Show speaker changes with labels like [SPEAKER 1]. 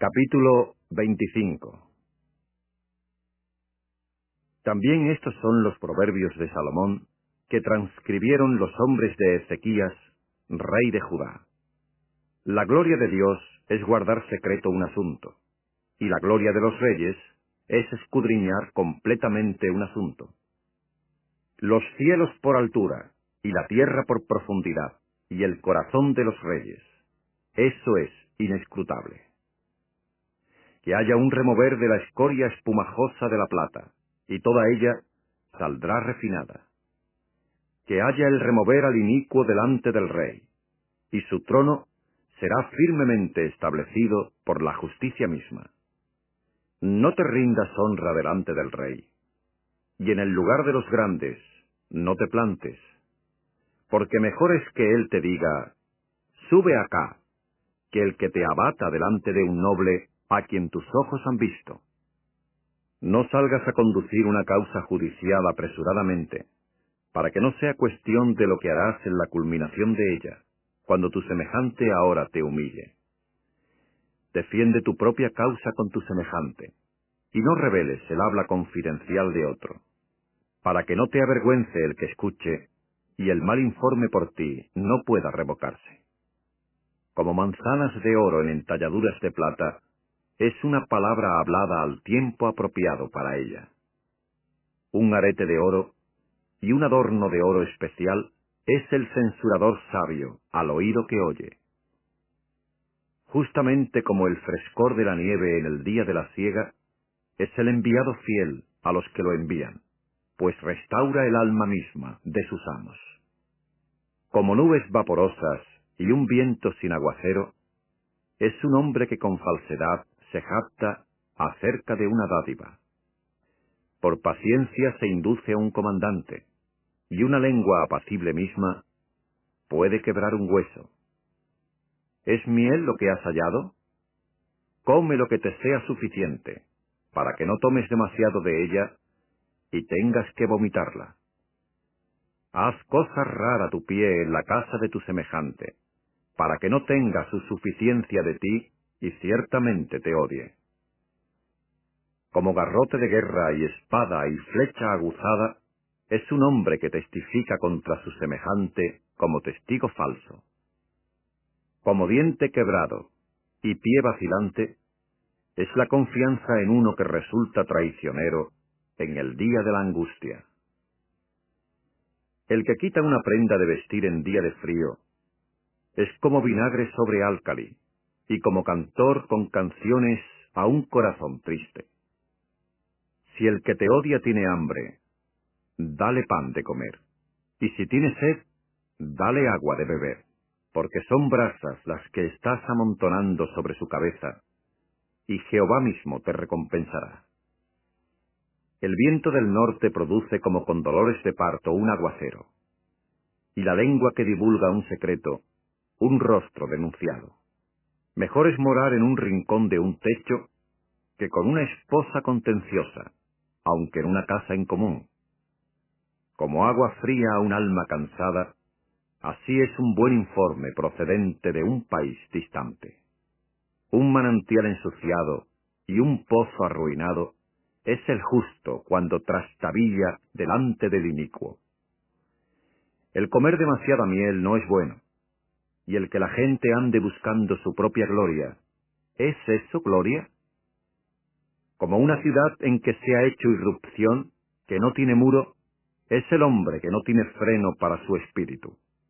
[SPEAKER 1] Capítulo 25. También estos son los proverbios de Salomón, que transcribieron los hombres de Ezequías, rey de Judá. La gloria de Dios es guardar secreto un asunto, y la gloria de los reyes es escudriñar completamente un asunto. Los cielos por altura, y la tierra por profundidad, y el corazón de los reyes, eso es inescrutable. Que haya un remover de la escoria espumajosa de la plata, y toda ella saldrá refinada. Que haya el remover al inicuo delante del rey, y su trono será firmemente establecido por la justicia misma. No te rindas honra delante del rey, y en el lugar de los grandes no te plantes, porque mejor es que él te diga, sube acá, que el que te abata delante de un noble a quien tus ojos han visto. No salgas a conducir una causa judicial apresuradamente, para que no sea cuestión de lo que harás en la culminación de ella, cuando tu semejante ahora te humille. Defiende tu propia causa con tu semejante, y no reveles el habla confidencial de otro, para que no te avergüence el que escuche, y el mal informe por ti no pueda revocarse. Como manzanas de oro en entalladuras de plata, es una palabra hablada al tiempo apropiado para ella. Un arete de oro y un adorno de oro especial es el censurador sabio al oído que oye. Justamente como el frescor de la nieve en el día de la siega, es el enviado fiel a los que lo envían, pues restaura el alma misma de sus amos. Como nubes vaporosas y un viento sin aguacero, es un hombre que con falsedad se jacta acerca de una dádiva. Por paciencia se induce a un comandante, y una lengua apacible misma puede quebrar un hueso. ¿Es miel lo que has hallado? Come lo que te sea suficiente, para que no tomes demasiado de ella y tengas que vomitarla. Haz cosa rara tu pie en la casa de tu semejante, para que no tenga su suficiencia de ti y ciertamente te odie. Como garrote de guerra y espada y flecha aguzada, es un hombre que testifica contra su semejante como testigo falso. Como diente quebrado y pie vacilante, es la confianza en uno que resulta traicionero en el día de la angustia. El que quita una prenda de vestir en día de frío, es como vinagre sobre álcali, y como cantor con canciones a un corazón triste. Si el que te odia tiene hambre, dale pan de comer, y si tiene sed, dale agua de beber, porque son brasas las que estás amontonando sobre su cabeza, y Jehová mismo te recompensará. El viento del norte produce como con dolores de parto un aguacero, y la lengua que divulga un secreto, un rostro denunciado. Mejor es morar en un rincón de un techo que con una esposa contenciosa, aunque en una casa en común. Como agua fría a un alma cansada, así es un buen informe procedente de un país distante. Un manantial ensuciado y un pozo arruinado es el justo cuando trastabilla delante del inicuo. El comer demasiada miel no es bueno, y el que la gente ande buscando su propia gloria, ¿es eso gloria? Como una ciudad en que se ha hecho irrupción, que no tiene muro, es el hombre que no tiene freno para su espíritu.